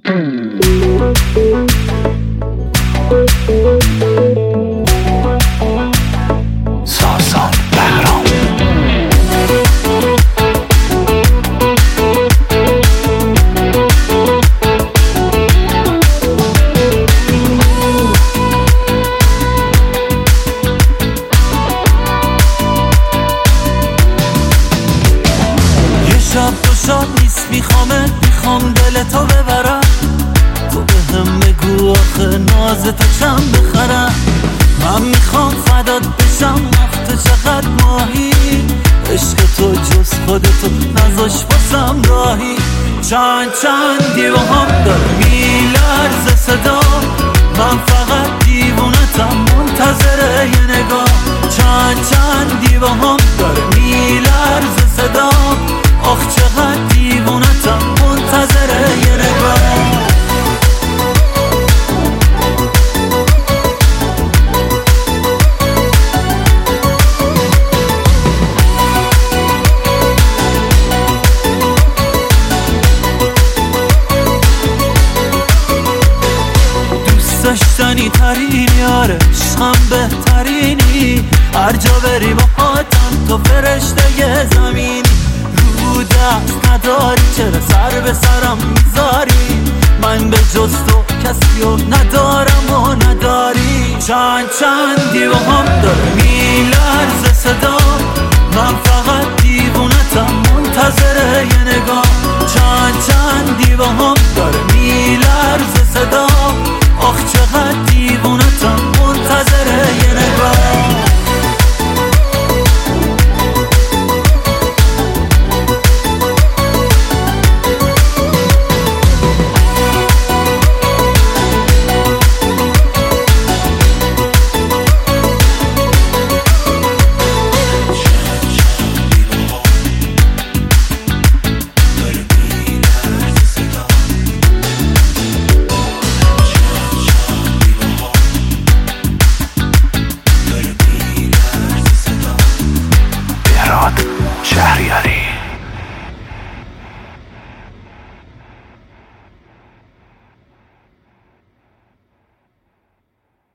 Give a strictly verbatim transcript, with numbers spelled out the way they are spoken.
ساسان بهرام. شب تو شاد نیست میخوامت، میخوام دل تو ببرم. تو به هم بگو آخه ناز تو چم بخرم. من میخوام فدات بشم، وقت چقدر ماهی. عشق تو جز خودتو نذاش باسم راهی. چند چند دیوه هم داره میلرزه صدا، من فقط دیوونتم منتظر یه نگاه. چند چند دیوه هم داره میلرزه صدا، آخ چقدر دیوونتم منتظر یه نگاه. دوست داشتنی ترینی، آره عشقم بهترینی. هر جا بری با پاتم تو فرشته زمینی. رو دست نداری چرا سر به سرم میذاری؟ من به جز تو کسی رو ندارم و نداری. چند چند دیوه هم داره میلرزه صدا، من فقط دیوونتم منتظر یه نگاه. چند چند دیوه هم داره میلرزه صدا،